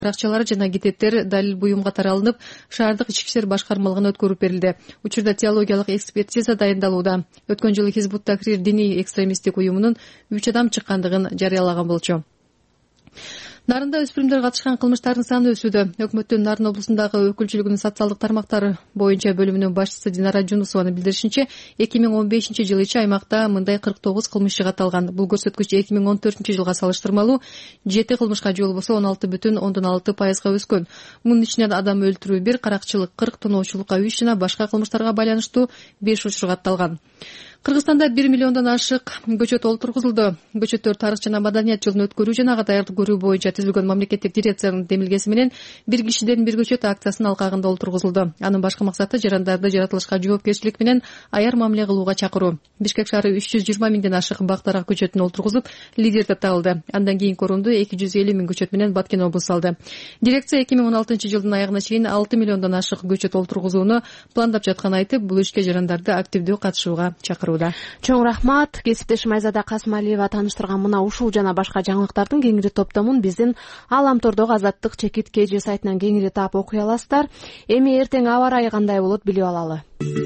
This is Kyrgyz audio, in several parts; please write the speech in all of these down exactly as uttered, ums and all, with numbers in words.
акчалары жана кететтер далил буюмга таралынып, шаардык ички иштер башкармалыгына өткөрүп берилди. Учурда теологиялык экспертиза дайындалууда. Өткөн жылы Хизбут Тахрир диний экстремисттик уюмунун үч адам чыккандыгын жарыялаган болчу. Нарында өспүрүмдөр катышкан кылмыштардын саны өсүүдө. Өкмөттүн Нарын облусундагы өкүлчүлүгүнүн социалдык тармактар боюнча бөлүмүнүн башчысы Динара Жунусованын билдиришинче, эки миң он бешинчи жылычы аймакта мындай кырк тогуз кылмыш катталган. Бул көрсөткүч эки миң он төртүнчү жылга салыштырмалуу жети кылмышка жол болсо он алты бүтүн ондон алты пайызга өскөн. Мунун ичинен адам өлтүрүү бир, каракчылык кырк, тоноочулукка үч жана башка кылмыштарга байланыштуу беш учур катталган. Кыргызстанда бир миллиондон ашык көчөт олтургузулду. Көчөттөр тарых жана маданият жылын өткөрүү жана катардык көрүү боюнча түзүлгөн мамлекеттик дирекциянын демилгеси менен бир кишиден бир көчөт акциясынын алкагында олтургузулду. Анын башкы максаты жарандарды жаратылышка жоопкерчилик менен аяр мамиле кылууга чакыруу. Бишкек шаары үч жүз жыйырма миңден ашык бактарак көчөтүн олтургузуп, лидер деп табылды. Андан кийинки орунду эки жүз элүү миң көчөт менен Баткен облусу алды. Дирекция эки миң он алтынчы жылдын аягына чейин алты миллиондон ашык көчөт олтургузууну пландап жатканын айтып, бул ишке жарандарды активдүү катышууга чакыруу. Чоң рахмат. Кесиптешим Айзада Касымалиева тааныштырган мына ушул жана башка жаңылыктардын кеңири топтомун биздин Ааламтордогу Азаттык чекит кж сайтынан кеңири таап окуй аласыздар. Эми эртең аба ырайы кандай болот билип алалы.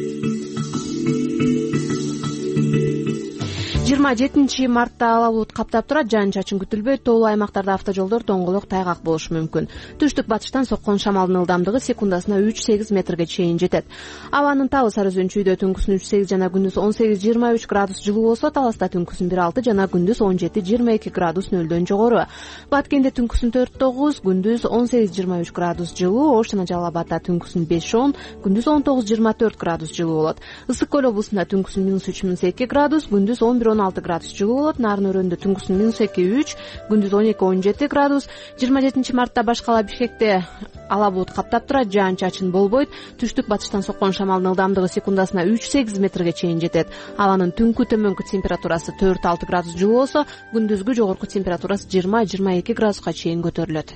жыйырма жетинчи мартта ала булут каптап турат, жаан чачын күтүлбөйт. Тоолуу аймактарда автожолдор тоңголок, тайгак болушу мүмкүн. Түштүк батыштан соккон шамалдын ылдамдыгы секундасына үч сегиз метрге чейин жетет. Абанын табы сары өзөнчүйдө түнкүсүн үч сегиз жана күндүз он сегиз жыйырма үч градус жылуу болсо, Таласта түнкүсүн бир алты жана күндүз он жети жыйырма эки градус нөлдөн жогору. Баткенде түнкүсүн төрт тогуз, күндүз он сегиз жыйырма үч градус жылуу. Ош жана Жалал Абадда түнкүсүн беш он, күндүз он тогуз жыйырма төрт градус жылуу болот. Ысык көл облусунда түнкүсүн минус үч минус эки градус, күндүз он бир он алты градус жылуу болот. Нарын өрөөндө түнкүсүн минус эки үч, күндүз он эки он жети градус. жыйырма жетинчи мартта башкала Бишкекте ала булут каптап турат, жаан чачын болбойт. Түштүк батыштан соккон шамалдын ылдамдыгы секундасына үч сегиз метрге чейин жетет. Абанын түнкү төмөнкү температурасы төрт алты градус жылуу болсо, күндүзгү жогорку температурасы жыйырма жыйырма эки градуска чейин көтөрүлөт.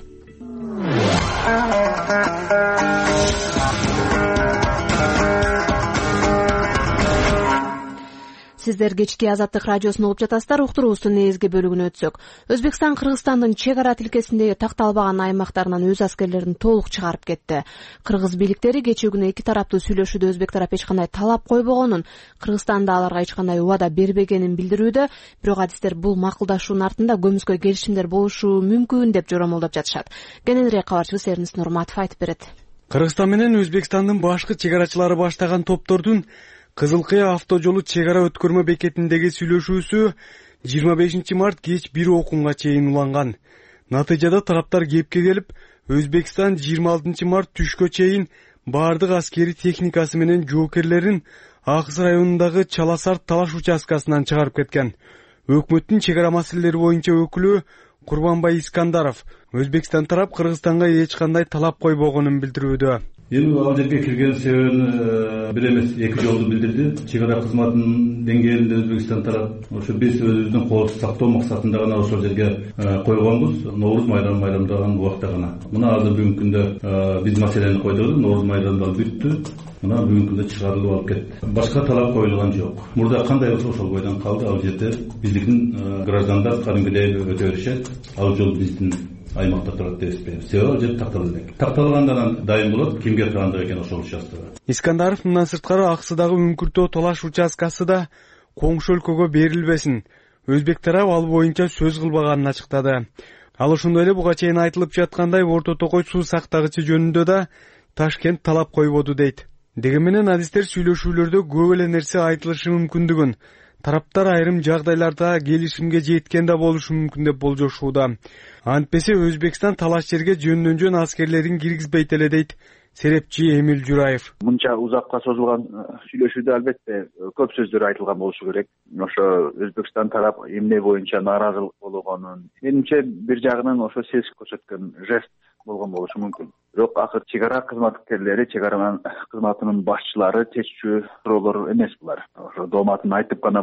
Сиздер кечки Азаттык радиосун угуп жатасыздар. Уктуруубуздун негизги бөлүгүнө өтсөк. Өзбекстан Кыргызстандын чек ара тилкесиндеги такталбаган аймактарынан өз аскерлерин толук чыгарып кетти. Кыргыз бийликтери кечээ күнү эки тараптуу сүйлөшүүдө өзбек тарап эч кандай талап койбогонун, Кыргызстанда аларга эч кандай убада бербегенин билдирүүдө, бирок адистер бул макулдашуунун артында көмүскө келишимдер болушу мүмкүн деп жоромолдоп жатышат. Кененирээк кабарчыбыз Эрнис Нурматов айтып берет. Кыргызстан менен Өзбекстандын башкы чек арачылары баштаган топтордун Кызыл Кыя автожолу чек ара өткөрмө бекетиндеги сүйлөшүүсү жыйырма бешинчи март кеч бир окунга чейин уланган. Натыйжада тараптар кепке келип, Өзбекстан жыйырма алтынчы март түшкө чейин баардык аскери техникасы менен жоокерлерин Акыс районундагы Чаласарт талаш участкасынан чыгарып кеткен. Өкмөттүн чек ара маселелери боюнча өкүлү Курбанбай Искандаров Өзбекстан тарап Кыргызстанга эч кандай талап койбогонун билдирүүдө. Эми ал жерге кирген себебин бир эмес эки жолду билдирди. Чек ара кызматынын деңгээлинде Өзбекстан тарап ошо биз өзүбүздүн коопсуздук сактоо максатында гана ошол жерге койгонбуз. Ноорuz майрамы майрамдаган убакта гана. Мына азыр бүгүнкү күндө биз маселени койдук. Ноорuz майрамы бүттү. Мына бүгүнкү күндө чыгарылып алып кетти. Башка талап коюлган жок. Мурда кандай болсо ошол бойдон калды. Ал жерде биздин граждандар кадимгидей өтө беришет. Ал жол биздин аймакта турат деп эсептейм. Себеби жер такталды элек. Такталгандан дайын болот, кимге тургандык экен ошол участкага. Искандаров мындан сырткары Аксыдагы Үңкүртөө талаш участкасы да коңшу өлкөгө берилбесин. Өзбек тарап ал боюнча сөз кылбаганын ачыктады. Ал ошондой эле буга чейин айтылып жаткандай Орто Токой суу сактагычы жөнүндө да Ташкент талап койбоду дейт. Деген менен адистер сүйлөшүүлөрдө көп эле нерсе айтылышы мүмкүндүгүн, тараптар айрым жагдайларда келишимге жеткен да болушу мүмкүн деп болжошууда. Антпесе Өзбекстан талаш жерге жөндөн жөн аскерлерин киргизбейт эле дейт серепчи Эмил Жураев. Мынча узакка созулган сүйлөшүүдө албетте көп сөздөр айтылган болушу керек. Ошо Өзбекстан тарап эмне боюнча нааразылык болгонун, менимче бир жагынан ошо сес көрсөткөн жест болгон болушу мүмкүн. Бирок акыр чек ара кызматкерлери, чек ара кызматынын башчылары чечүү суроолор эмес булар. Ошо дооматын айтып гана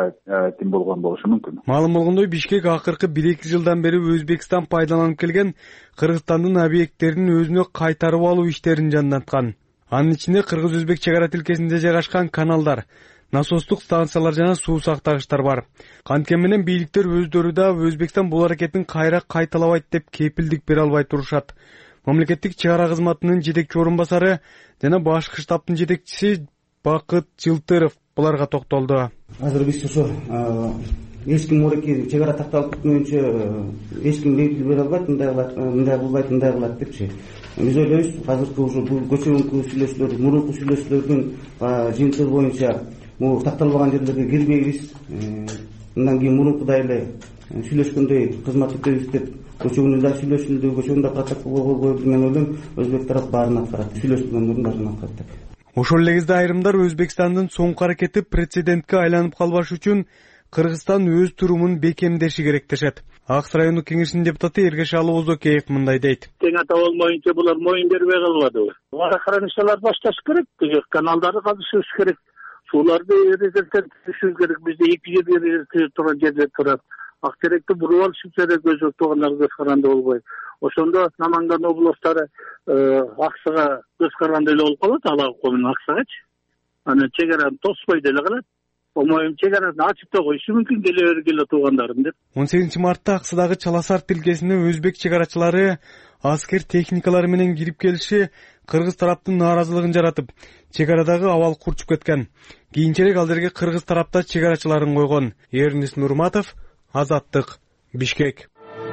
тим болгон болушу мүмкүн. Маалым болгондой, Бишкек акыркы бир эки жылдан бери Өзбекстан пайдаланып келген Кыргызстандын объекттерин өзүнө кайтарып алуу иштерин жандаткан. Анын ичинде кыргыз-өзбек чек ара тилкесинде жайгашкан каналдар, насостук станциялар жана суу сактагычтар бар. Канткен менен бийликтер өздөрү да Өзбекстан бул аракетин кайра кайталабайт деп кепилдик бере албай турушат. Мамлекеттик чек ара кызматынын жетекчи орун басары жана башкы штабтын жетекчиси Бакыт Жылтыров буларга токтолду. Азыр биз ошо эч ким мореки чек ара такталып кетмөйүнчө эч ким белгилеп бере албайт, мындай кылат, мындай кылбайт, мындай кылат депчи. Биз ойлойбуз, азыркы ушу бул көчөгүнкү сүйлөшүүлөр, мурунку сүйлөшүүлөрдүн жыйынтыгы боюнча бул такталбаган жерлерге кирбейбиз. Мындан кийин мурункудай эле сүйлөшкөндөй кызмат өтөбүз деп көчөгүндө да сүйлөшүлдү, көчөгүндө протокол коюлду. Мен ойлойм, өзбек тарап баарын аткарат, сүйлөшкөндөрдүн баарын аткарат деп. Ошол эле кезде айрымдар Өзбекстандын соңку аракети прецедентке айланып калбаш үчүн Кыргызстан өз турумун бекемдеши керек дешет. Акс райондук кеңешинин депутаты Эргешалы Озокеев мындай дейт. Тең ата болмоюнча булар моюн бербей калбады. Водохранилищалар башташ керек, каналдарды казышыбыз керек, сууларды резервден түшүрүш керек. Бизде эки жер турган жерде турат. Актеректи буруп алышып керек, көз октогондар көз каранды болбой. Ошондо Наманган областары Аксага көз каранды эле болуп калат, Алакы менен Аксагачы. Анан чек араны тоспой деле калат. Омоюн чек арасын ачып да коюшу мүмкүн, келе бергиле туугандарым деп. он сегизинчи мартта Аксыдагы Чаласар тилкесине өзбек чек арачылары аскер техникалары менен кирип келиши кыргыз тараптын нааразылыгын жаратып, чек арадагы абал курчуп кеткен. Кийинчерээк ал жерге кыргыз тарапта чек арачыларын койгон. Эрнис Нурматов, Азаттык, Бишкек.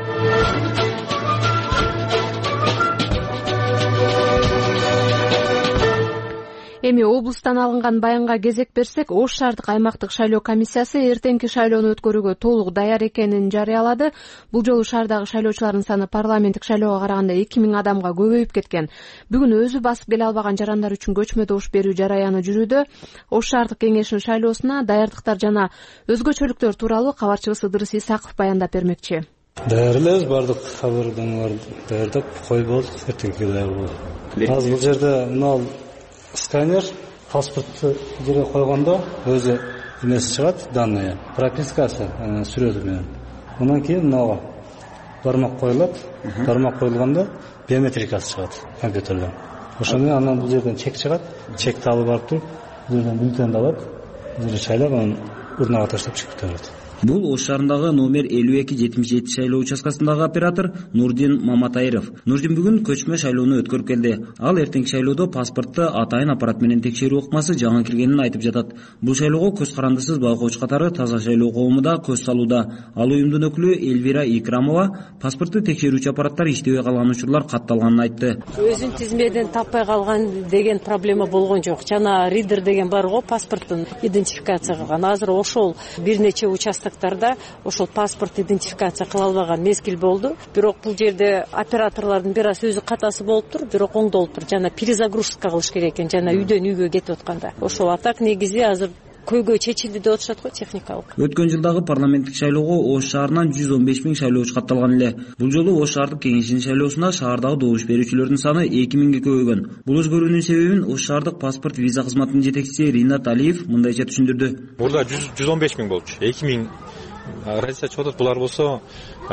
Эми облустан алынган баянга кезек берсек, Ош шаардык аймактык шайлоо комиссиясы эртеңки шайлоону өткөрүүгө толук даяр экенин жарыялады. Бул жолу шаардагы шайлоочулардын саны парламенттик шайлоого караганда эки миң адамга көбөйүп кеткен. Бүгүн өзү басып келе албаган жарандар үчүн көчмө добуш берүү жараяны жүрүүдө. Ош шаардык кеңешинин шайлоосуна даярдыктар жана өзгөчөлүктөр тууралуу кабарчыбыз Ыдырыс Исаков баяндап бермекчи. Даяр элебиз, бардык кабарданууларды даярдап койболдук, эртеңки даяр болот. Азыр бул жерде мына сканер паспортты жерге койгондо өзү эмеси чыгат, данные, пропискасы сүрөтү менен. Андан кийин мынага бармак коюлат, бармак коюлганда биометрикасы чыгат компьютерден. Ошону анан бул жерден чек чыгат, чекти алып барып туруп, бул жерден бюллетенди алат, бул жерде шайлап, анан урнага таштап чыгып кетет. Бул Ош шаарындагы номер элүү эки жетимиш жети шайлоо участкасындагы оператор Нурдин Маматайров. Нурдин бүгүн көчмө шайлоону өткөрүп келди. Ал эртеңки шайлоодо паспортты атайын аппарат менен текшерүү ыкмасы жаңы киргенин айтып жатат. Бул шайлоого көз карандысыз байкоочу катары Таза шайлоо коому да көз салууда. Ал уюмдун өкүлү Эльвира Икрамова паспортты текшерүүчү аппараттар иштебей калган учурлар катталганын айтты. Өзүн тизмеден таппай калган деген проблема болгон жок. Жана ридер деген бар го, паспорттун идентификация кылган. Азыр ошол бир нече участок ошол паспорт идентификация кыла албаган мезгил болду. Бирок бул жерде операторлордун бир аз өзү катасы болуптур, бирок оңдолуптур. Жана перезагрузка кылыш керек экен, жана үйдөн үйгө кетип атканда. Ошол атак негизи азыр көйгөй чечилди деп атышат го техникалык. Өткөн жылдагы парламенттик шайлоого Ош шаарынан жүз он беш миң шайлоочу катталган эле. Бул жолу Ош шаардык кеңешинин шайлоосуна шаардагы добуш берүүчүлөрдүн саны эки миңге көбөйгөн. Бул өзгөрүүнүн себебин Ош шаардык паспорт виза кызматынын жетекчиси Ринат Алиев мындайча түшүндүрдү. Мурда жүз он беш миң болчу, эки миң разница чыгып атат. Булар болсо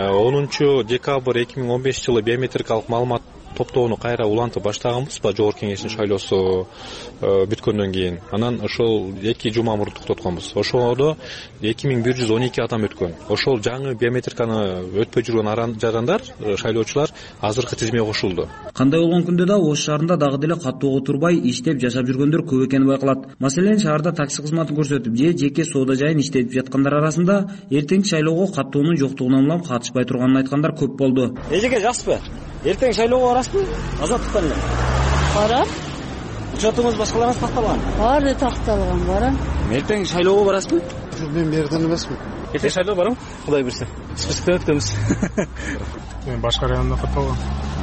онунчу декабрь эки миң он бешинчи жылы биометрикалык маалымат топтоону кайра улантып баштаганбыз, ба жогорку кеңештин шайлоосу бүткөндөн кийин. Анан ошол эки жума мурун токтотконбуз. Ошоодо эки миң бир жүз он эки адам өткөн. Ошол жаңы биометриканы өтпөй жүргөн жарандар, шайлоочулар азыркы тизмеге кошулду. Кандай болгон күндө да Ош шаарында дагы деле каттоого турбай иштеп жашап жүргөндөр көп экени байкалат. Маселен, шаарда такси кызматын көрсөтүп же жеке соода жайын иштетип жаткандар арасында эртеңки шайлоого каттоонун жоктугунан улам катышпай турганын айткандар көп болду. Эжеге жаспы? Эртең шайлоого барасызбы? Азаттыктан эле. Барам. Учетуңуз башкаларыңыз такталган? Баары такталган, барам. Эртең шайлоого барасызбы? Мен берден эмесмин. Эртең шайлоого барам? Кудай берсе. Списоктон өткөнбүз. Мен башка районда катталгам.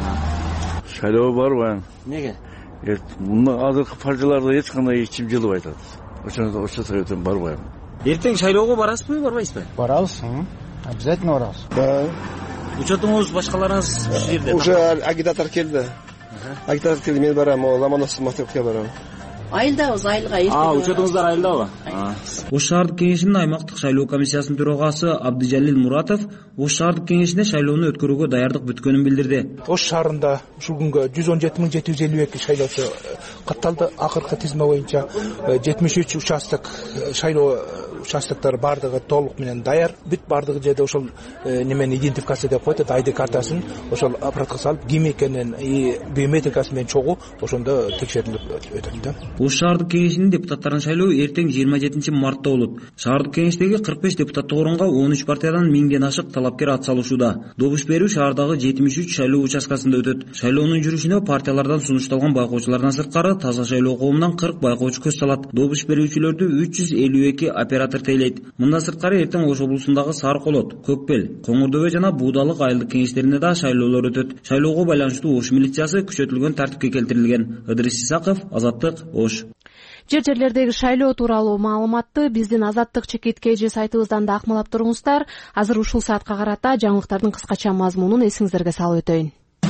Шайлоого барбайм. Неге? Мына азыркы партияларда эч кандай ичим жылып айтат. Ошондо ошо себептен барбайм. Эртең шайлоого барасызбы, барбайсызбы? Барабыз. Обязательно барабыз. Да. Учетуңуз башкаларыңыз ушул жерде. Уже агитатор келди. Агитатор келди, мен барам, Ломоносов мектепке барам. айылдабыз, айылга эртең. А, учетуңуздар айылдабы? Ош шаардык кеңешинин аймактык шайлоо комиссиясынын төрагасы Абдыжалил Муратов Ош шаардык кеңешине шайлоону өткөрүүгө даярдык бүткөнүн билдирди. Ош шаарында ушул күнгө жүз он жети миң жети жүз элүү эки шайлоочу катталды. Акыркы тизме боюнча жетимиш үч участок шайлоо участоктор бардыгы толук менен даяр. Бүт бардыгы жерде ошол немени идентификация деп коет, ай ди картасын ошол аппаратка салып, ким экенин и биометрикасы менен чогуу ошондо текшерилип өтөт да. Ош шаардык кеңешинин депутаттарын шайлоо эртең жыйырма жетинчи мартта болот. Шаардык кеңештеги кырк беш депутаттык орунга он үч партиядан миңден ашык талапкер ат салышууда. Добуш берүү шаардагы жетимиш үч шайлоо участкасында өтөт. Шайлоонун жүрүшүнө партиялардан сунушталган байкоочулардан сырткары таза шайлоо коомунан кырк байкоочу көз салат. Добуш берүүчүлөрдү үч жүз элүү эки оператор тейлейт. Мындан сырткары эртең Ош облусундагы Сары Колот, Көкбел, Коңурдөбө жана Буудалык айылдык кеңештерине да шайлоолор өтөт. Шайлоого байланыштуу Ош милициясы күчөтүлгөн тартипке келтирилген. Ыдырыс Исаков, Азаттык, Ош. Жер жерлердеги шайлоо тууралуу маалыматты биздин Азаттык чекит кж сайтыбыздан да акмалап туруңуздар. Азыр ушул саатка карата жаңылыктардын кыскача мазмунун эсиңиздерге салып өтөйүн.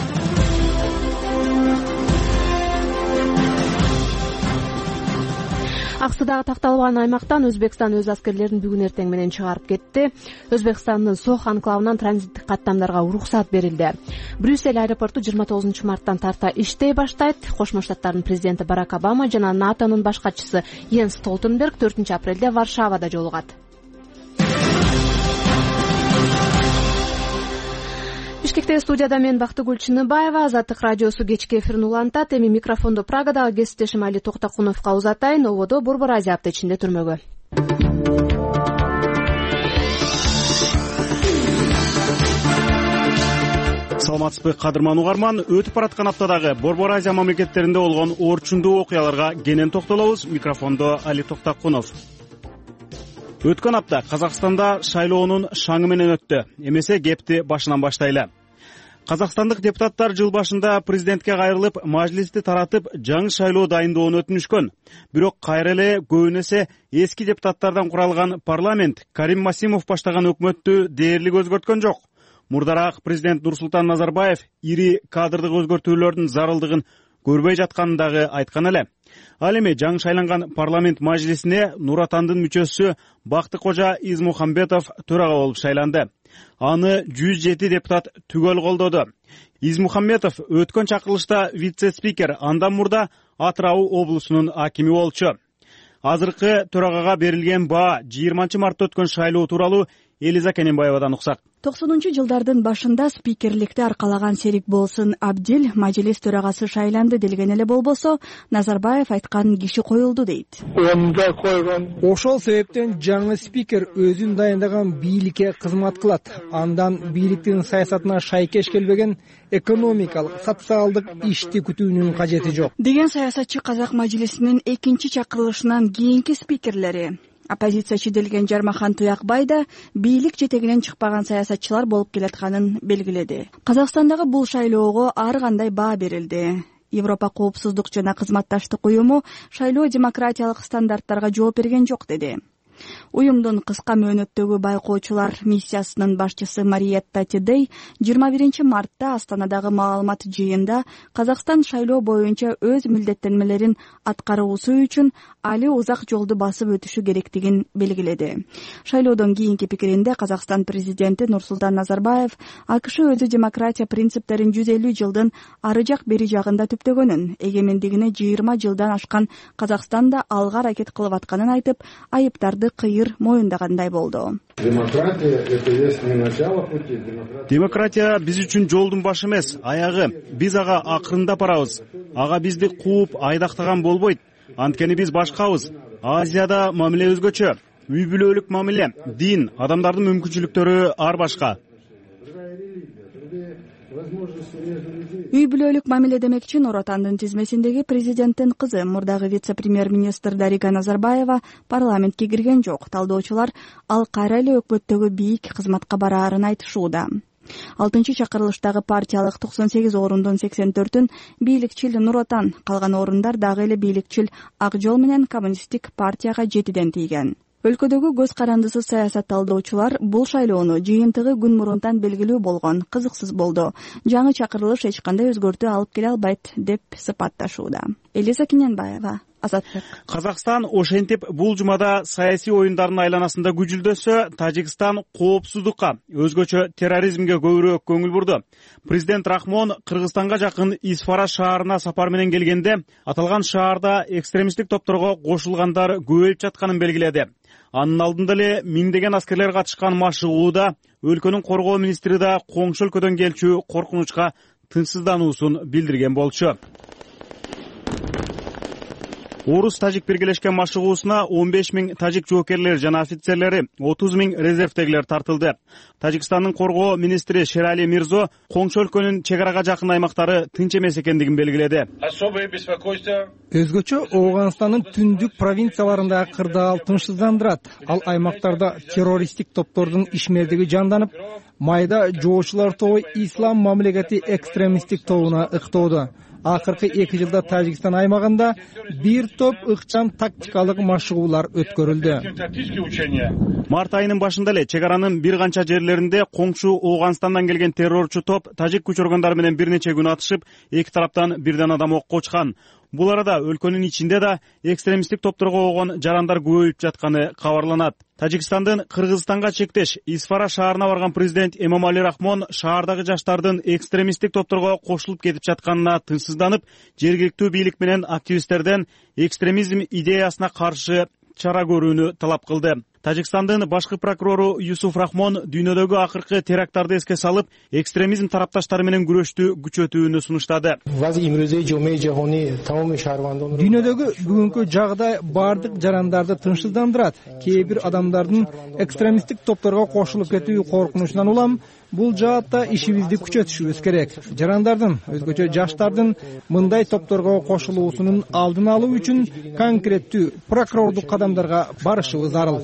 Аксыдагы такталбаган аймактан Өзбекстан өз аскерлерин бүгүн эртең менен чыгарып кетти. Өзбекстандын Сох анклавынан транзиттик каттамдарга уруксат берилди. Брюссель аэропорту жыйырма тогузунчу марттан тарта иштей баштайт. Кошмо Штаттардын президенти Барак Обама жана НАТОнун баш катчысы Йенс Столтенберг төртүнчү апрелде Варшавада жолугат. Бишкектеги студияда мен Бактыгүл Чыныбаева. Азаттык радиосу кечки эфирин улантат. Эми микрофонду Прагадагы кесиптешим Али Токтокуновго узатайын. Ободо Борбор Азия апта ичинде түрмөгө. Саламатсызбы кадырман угарман, өтүп бараткан аптадагы Борбор Азия мамлекеттеринде болгон орчундуу окуяларга кенен токтолобуз. Микрофондо Али Токтокунов. Өткөн апта Казакстанда шайлоонун шаңы менен өттү. Эмесе кепти башынан баштайлы. Казакстандык депутаттар жыл башында президентке кайрылып, мажлисти таратып, жаңы шайлоо дайындоону өтүнүшкөн. Бирок кайра эле көбүнесе эски депутаттардан куралган парламент Карим Масимов баштаган өкмөттү дээрлик өзгөрткөн жок. Мурдараак президент Нурсултан Назарбаев ири кадрдык өзгөртүүлөрдүн зарылдыгын көрбөй жатканын дагы айткан эле. Ал эми жаңы шайланган парламент мажлисине Нур Атандын мүчөсү Бактыкожа Измухамбетов төрага болуп шайланды. Аны жүз жети депутат түгөл колдоду. Измухамбетов өткөн чакырылышта вице-спикер, андан мурда Атырау облусунун акими болчу. Азыркы төрагага берилген баа жыйырманчы мартта өткөн шайлоо тууралуу Элиза Кененбаевадан уксак. токсонунчу жылдардын башында спикерликти аркалаган Серик Болсун Абдил мажлис төрагасы шайланды делген эле болбосо, Назарбаев айткан киши коюлду дейт. Ошол себептен жаңы спикер өзүн дайындаган бийликке кызмат кылат. Андан бийликтин саясатына шайкеш келбеген экономикалык, социалдык ишти күтүүнүн кажети жок деген саясатчы казак мажлисинин экинчи чакырылышынан кийинки спикерлери. Оппозициячы делген Жармахан Туякбай да бийлик жетегинен чыкпаган саясатчылар болуп келатканын белгиледи. Казакстандагы бул шайлоого ар кандай баа берилди. Европа коопсуздук жана кызматташтык уюму шайлоо демократиялык стандарттарга жооп берген жок деди. Уюмдун кыска мөөнөттөгү байкоочулар миссиясынын башчысы Мариетта Тедей жыйырма биринчи мартта Астанадагы маалымат жыйында Казакстан шайлоо боюнча өз милдеттенмелерин аткаруусу үчүн али узак жолду басып өтүшү керектигин белгиледи. Шайлоодон кийинки пикиринде Казакстан президенти Нурсултан Назарбаев АКШ өзү демократия принциптерин жүз элүү жылдын ары жак бери жагында түптөгөнүн, эгемендигине жыйырма жылдан ашкан Казакстанда алга аракет кылып атканын айтып, айыптарды кыйыр моюндагандай болду. Демократия биз үчүн жолдун башы эмес, аягы. Биз ага акырындап барабыз. Ага бизди кууп айдактаган болбойт. Анткени биз башкабыз. Азияда мамиле өзгөчө. Үй бүлөлүк мамиле, дин, адамдардын мүмкүнчүлүктөрү ар башка. Үй бүлөлүк мамиле демекчи Нур Отандын тизмесиндеги президенттин кызы, мурдагы вице-премьер-министр Дарига Назарбаева парламентке кирген жок. Талдоочулар ал кайра эле өкмөттөгү бийик кызматка бараарын айтышууда. алтынчы чакырылыштагы партиялык токсон сегиз орундун сексен төртүн бийликчил Нур Отан, калган орундар дагы эле бийликчил Ак Жол менен Коммунисттик партияга жетиден тийген. Өлкөдөгү көз карандысыз саясат талдоочулар бул шайлоону жыйынтыгы күн мурунтан белгилүү болгон, кызыксыз болду. Жаңы чакырылыш эч кандай өзгөртүү алып келе албайт деп сыпатташууда. Элиза Кененбаева, Азатбек. Казакстан ошентип бул жумада саясий оюндардын айланасында күжүлдөсө, Тажикстан коопсуздукка, өзгөчө терроризмге көбүрөөк көңүл бурду. Президент Рахмон Кыргызстанга жакын Исфара шаарына сапар менен келгенде, аталган шаарда экстремисттик топторго кошулгандар көбөйүп жатканын белгиледи. Анын алдында эле миңдеген аскерлер катышкан машыгууда өлкөнүн коргоо министри да коңшу өлкөдөн келчү коркунучка тынчсыздануусун билдирген болчу. Орус-тажик биргелешкен машыгуусуна он беш миң тажик жоокерлери жана офицерлери, отуз миң резервдегилер тартылды. Тажикстандын коргоо министри Шерали Мирзо коңшу өлкөнүн чек арага жакын аймактары тынч эмес экендигин белгиледи. Өзгөчө Ооганстандын түндүк провинцияларындагы кырдаал тынчсыздандырат. Ал аймактарда террористтик топтордун ишмердиги жанданып, майда жоочулар тобу ислам мамлекети экстремисттик тобуна ыктоодо. Акыркы эки жылда Тажикстан аймагында бир топ ыкчам тактикалык машыгуулар өткөрүлдү. Март айынын башында эле чек аранын бир канча жерлеринде коңшу Ооганстандан келген террорчу топ тажик күч органдары менен бир нече күн атышып, эки тараптан бирден адам окко учкан. Бул арада өлкөнүн ичинде да экстремисттик топторго болгон жарандар көбөйүп жатканы кабарланат. Тажикстандын Кыргызстанга чектеш Исфара шаарына барган президент Эмомали Рахмон шаардагы жаштардын экстремисттик топторго кошулуп кетип жатканына тынчсызданып, жергиликтүү бийлик менен активисттерден экстремизм идеясына каршы чара көрүүнү талап кылды. Тажикстандын башкы прокурору Юсуф Рахмон дүйнөдөгү акыркы теракттарды эске салып, экстремизм тарапташтары менен күрөштү күчөтүүнү сунуштады. Дүйнөдөгү бүгүнкү жагдай бардык жарандарды тынчсыздандырат. Кээ бир адамдардын экстремисттик топторго кошулуп кетүү коркунучунан улам бул жаатта ишибизди күчөтүшүбүз керек. Жарандардын, өзгөчө жаштардын мындай топторго кошулуусунун алдын алуу үчүн конкреттүү прокурордук кадамдарга барышыбыз зарыл.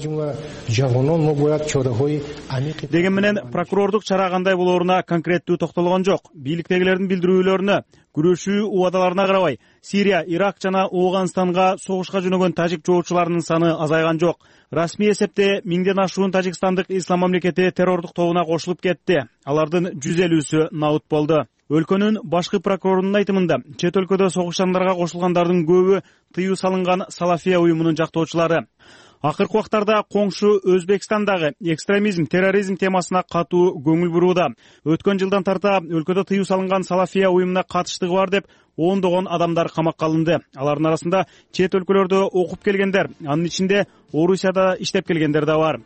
Деген менен прокурордук чара кандай болооруна конкреттүү токтолгон жок. Бийликтегилердин билдирүүлөрүнө, күрөшүү убадаларына карабай, Сирия, Ирак жана Ооганстанга согушка жөнөгөн тажик жоочуларынын саны азайган жок. Расмий эсепте миңден ашуун тажикстандык ислам мамлекети террордук тобуна кошулуп кетти. Алардын жүз элүүсү наут болду. Өлкөнүн башкы прокурорунун айтымында, чет өлкөдө согушкандарга кошулгандардын көбү тыюу салынган Салафия уюмунун жактоочулары. Акыркы убактарда коңшу Өзбекстандагы экстремизм, терроризм темасына катуу көңүл бурууда. Өткөн жылдан тарта өлкөдө тыюу салынган Салафия уюмуна катыштыгы бар деп ондогон адамдар камакка алынды. Алардын арасында чет өлкөлөрдө окуп келгендер, анын ичинде Орусияда иштеп келгендер да бар.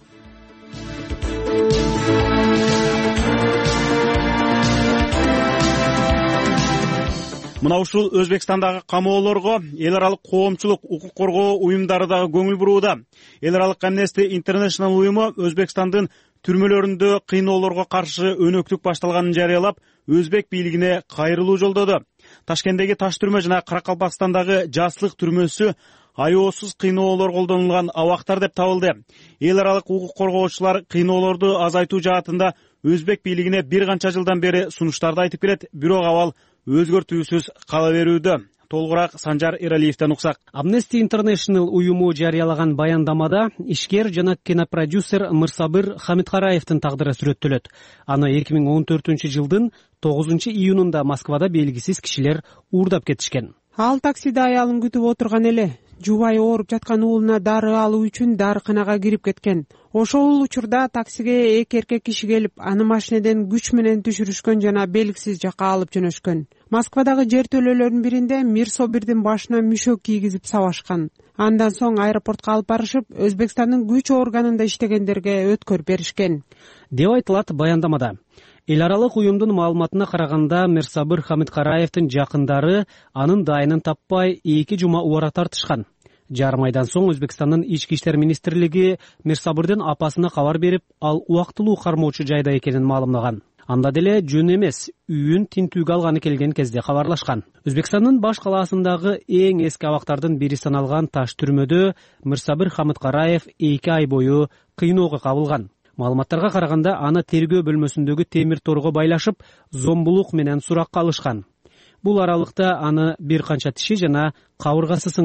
Мына ушул Өзбекстандагы камоолорго эл аралык коомчулук укук коргоо уюмдары дагы көңүл бурууда. Эл аралык Amnesty International уюму Өзбекстандын түрмөлөрүндө кыйноолорго каршы өнөктүк башталганын жарыялап, өзбек бийлигине кайрылуу жолдоду. Ташкенттеги Таш түрмө жана Каракалпакстандагы Жаслык түрмөсү айоосуз кыйноолор колдонулган абактар деп табылды. Эл аралык укук коргоочулар кыйноолорду азайтуу жаатында өзбек бийлигине бир канча жылдан бери сунуштарды айтып келет, бирок абал өзгөртүүсүз кала берүүдө. Толугураак Санжар Эралиевден уксак. Amnesty International уюму жарыялаган баяндамада ишкер жана кинопродюсер Мырсабыр Хамидкараевдин тагдыры сүрөттөлөт. Аны эки миң он төртүнчү жылдын тогузунчу июнунда Москвада белгисиз кишилер уурдап кетишкен. Ал таксиде аялын күтүп отурган эле. Жубайы ооруп жаткан уулуна дары алуу үчүн дарыканага кирип кеткен. Ошол учурда таксиге эки эркек киши келип, аны машинеден күч менен түшүрүшкөн жана белгисиз жакка алып жөнөшкөн. Москвадагы жертөлөлөрдүн биринде Мирсобирдин башына мүшөк кийгизип сабашкан. Андан соң аэропортко алып барышып, Өзбекстандын күч органында иштегендерге өткөрүп беришкен, деп айтылат баяндамада. Эл аралык уюмдун маалыматына караганда, Мирсабыр Хамидкараевдин жакындары анын дайынын таппай эки жума убара тартышкан. Жарым айдан соң Өзбекстандын ички иштер министрлиги Мирсабырдын апасына кабар берип, ал убактылуу кармоочу жайда экенин маалымлаган. Анда деле жөн эмес, үйүн тинтүүгө алганы келген кезде кабарлашкан. Өзбекстандын баш калаасындагы эң эски абактардын бири саналган Таш түрмөдө Мирсабыр Хамидкараев эки ай бою кыйноого кабылган. Маалыматтарга караганда, аны тергөө бөлмөсүндөгү темир торго байлашып, зомбулук менен суракка алышкан. Бул аралыкта аны бир канча тиши жана кабыргасы сынган.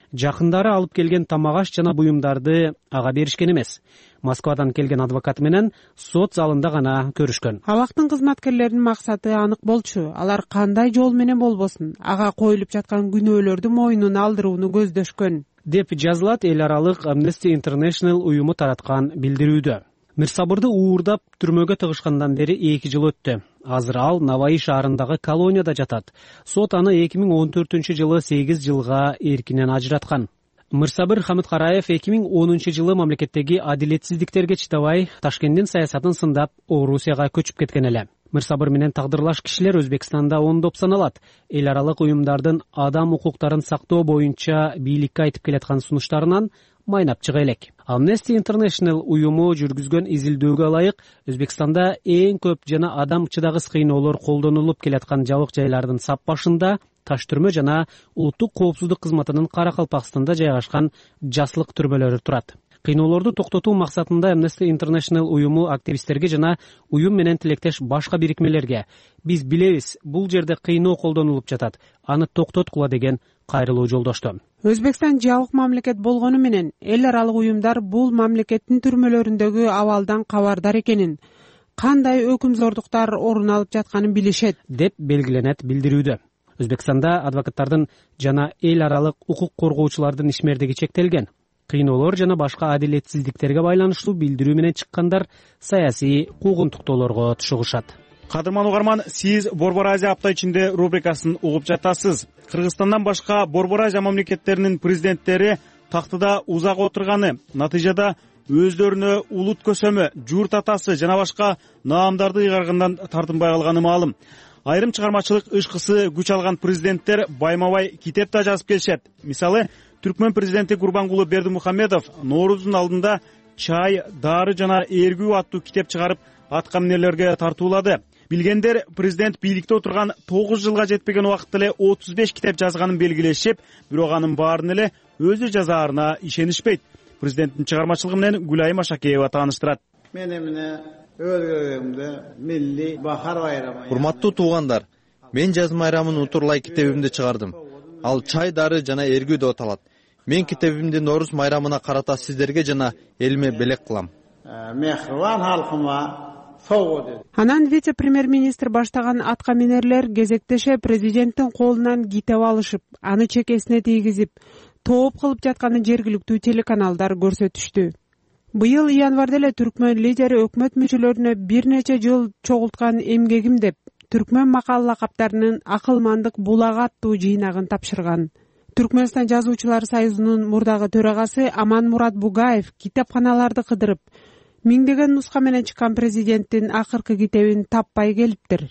жакындары алып келген тамак аш жана буюмдарды ага беришкен эмес. Москвадан келген адвокат менен сот залында гана көрүшкөн. Абактын кызматкерлеринин максаты анык болчу. Алар кандай жол менен болбосун ага коюлуп жаткан күнөөлөрдү мойнуна алдырууну көздөшкөн деп жазылат эл аралык Amnesty International уюму тараткан билдирүүдө. Мирсабырды уурдап түрмөгө тыгышкандан бери эки жыл өттү. Азыр ал Наваи шаарындагы колонияда жатат. Сот аны эки миң он төртүнчү жылы сегиз жылга эркинен ажыраткан. Мирсабыр Хамидкараев эки миң онунчу жылы мамлекеттеги адилетсиздиктерге чыдабай Ташкенттин саясатын сындап Орусияга көчүп кеткен эле. Мирсабыр менен тагдырлаш кишилер Өзбекстанда ондоп саналат. Эл аралык уюмдардын адам укуктарын сактоо боюнча бийликке айтып келаткан сунуштарынан майнап чыга элек. Amnesty International уюму жүргүзгөн изилдөөгө ылайык Өзбекстанда эң көп жана адам чыдагыс кыйноолор колдонулуп келаткан жабык жайлардын сап башында Таш түрмө жана улуттук коопсуздук кызматынын Каракалпакстанда жайгашкан жаслык түрмөлөрү турат. Кыйноолорду токтотуу максатында Amnesty International уюму активисттерге жана уюм менен тилектеш башка бирикмелерге биз билебиз, бул жерде кыйноо колдонулуп жатат, аны токтоткула деген кайрылуу жолдошту. Өзбекстан жабык мамлекет болгону менен эл аралык уюмдар бул мамлекеттин түрмөлөрүндөгү абалдан кабардар экенин, кандай өкүмзордуктар орун алып жатканын билишет деп белгиленет билдирүүдө. Өзбекстанда адвокаттардын жана эл аралык укук коргоочулардын ишмердиги чектелген. Кыйноолор жана башка адилетсиздиктерге байланыштуу билдирүү менен чыккандар саясий куугунтуктоолорго тушугушат. Кадырман угарман, сиз Борбор Азия апта ичинде рубрикасын угуп жатасыз. Кыргызстандан башка Борбор Азия мамлекеттеринин президенттери тактыда узак отурганы, натыйжада өздөрүнө улут көсөмө, журт атасы жана башка наамдарды ыйгаргандан тартынбай калганы маалым. Айрым чыгармачылык ышкысы күч алган президенттер байма-бай китеп да жазып келишет. Мисалы, Түркмөн президенти Курбангулы Бердимухамедов Ноорудун алдында чай, дары жана эргүү аттуу китеп чыгарып атка минерлерге тартуулады. Билгендер президент бийликте отурган тогуз жылга жетпеген убакытта эле отуз беш китеп жазганын белгилешип, бирок анын баарын эле өзү жазаарына ишенишпейт. Президенттин чыгармачылыгы менен Гүлайым Ашакеева тааныштырат. Мен эмне өзгөгөмдө милли бахар байрамы. Урматтуу туугандар, мен жаз майрамын утурлай китебимди чыгардым. Ал чай, дары жана эргүү деп аталат. Мен китебимди Норуз майрамына карата сиздерге жана элиме белек кылам. Мехрибан халкыма сого деди. Анан вице-премьер-министр баштаган атка минерлер кезектеше президенттин колунан китеп алышып, аны чекесине тийгизип, тооп кылып жатканын жергиликтүү телеканалдар көрсөтүштү. Быйыл январда эле Түркмөн лидери өкмөт мүчөлөрүнө бир нече жыл чогулткан эмгегим деп Түркмөн макал лакаптарынын акылмандык булак аттуу жыйнагын тапшырган. Түркмөнстан жазуучулар союзунун мурдагы төрагасы Аман Мурат Бугаев китепканаларды кыдырып, миңдеген нуска менен чыккан президенттин акыркы китебин таппай келиптир.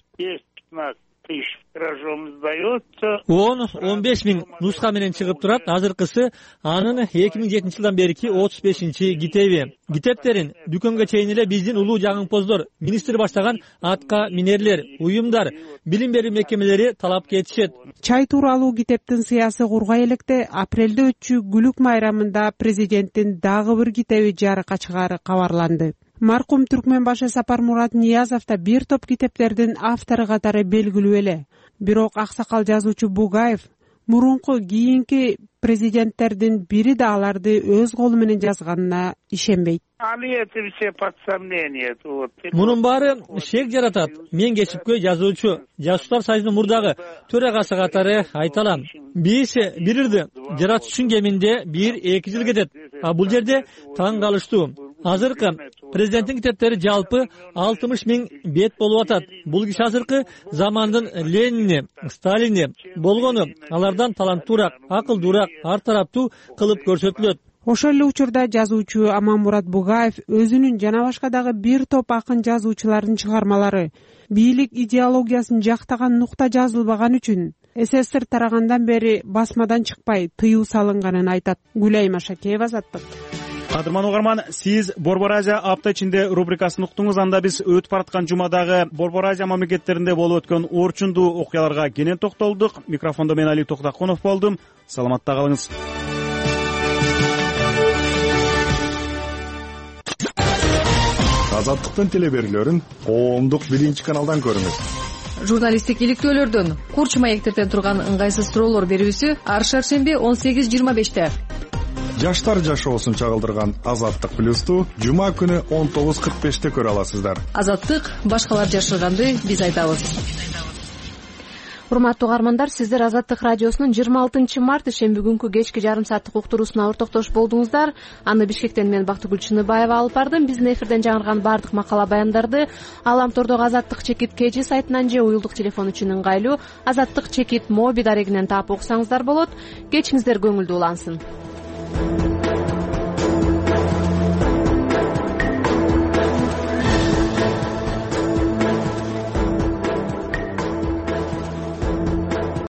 он он беш миң нуска менен чыгып турат. Азыркысы анын эки миң жетинчи жылдан берки отуз бешинчи китеби. Китептерин дүкөнгө чейин эле биздин улуу жагымпоздор, министр баштаган атка минерлер, уюмдар, билим берүү мекемелери талап кетишет. Чай тууралуу китептин сыясы кургай электе апрелде өтчү Гүлүк майрамында президенттин дагы бир китеби жарыкка чыгаары кабарланды. Маркум Түркмөн башы Сапар Мурат Ниязов да бир топ китептердин автору катары белгилүү эле. Бирок аксакал жазуучу Бугаев мурунку кийинки президенттердин бири да аларды өз колу менен жазганына ишенбейт. Мунун баары шек жаратат. Мен кесипкөй жазуучу, Жазуучулар союзунун мурдагы төрагасы катары айта алам. Биз бирирди жаратуучунун кеминде бир эки жыл кетет. А бул жерде таң калыштуу. Азыркы президенттин китептери жалпы алтымыш миң бет болуп атат. Бул киши азыркы замандын Ленини, Сталини болгону. Алардан таланттуураак, акылдуураак, ар тараптуу кылып көрсөтүлөт. Ошол эле учурда жазуучу Аман Мурат Бугаев өзүнүн жана башка дагы бир топ акын жазуучулардын чыгармалары бийлик идеологиясын жактаган нукта жазылбаган үчүн СССР тарагандан бери басмадан чыкпай тыюу салынганын айтат. Гүлайым Ашакеева, Азаттык. Кадырман угарман, сиз Борбор Азия апта ичинде рубрикасын уктуңуз. Анда биз өтүп бараткан жумадагы Борбор Азия мамлекеттеринде болуп өткөн орчундуу окуяларга кенен токтолдук. Микрофондо мен Али Токтакунов болдум. Саламатта калыңыз. Азаттыктын телеберүүлөрүн коомдук биринчи каналдан көрүңүз. журналисттик иликтөөлөрдөн курч маектерден турган ыңгайсыз суроолор берүүсү ар шаршемби он сегиз жыйырма беште. Жаштар жашоосун чагылдырган Азаттык плюсту жума күнү он тогуз кырк беште көрө аласыздар. Азаттык башкалар жашырганды биз айтабыз. Урматтуу угармандар, сиздер Азаттык радиосунун жыйырма алтынчы март ишемби күнкү кечки жарым сааттык уктуруусуна ортоктош болдуңуздар. Аны Бишкектен мен Бактыгүл Чыныбаева алып бардым. Биздин эфирден жаңырган бардык макала баяндарды Аламтордогу Азаттык чекит кж сайтынан же уюлдук телефон үчүн ыңгайлуу Азаттык чекит моби дарегинен таап окусаңыздар болот. Кечиңиздер көңүлдүү улансын.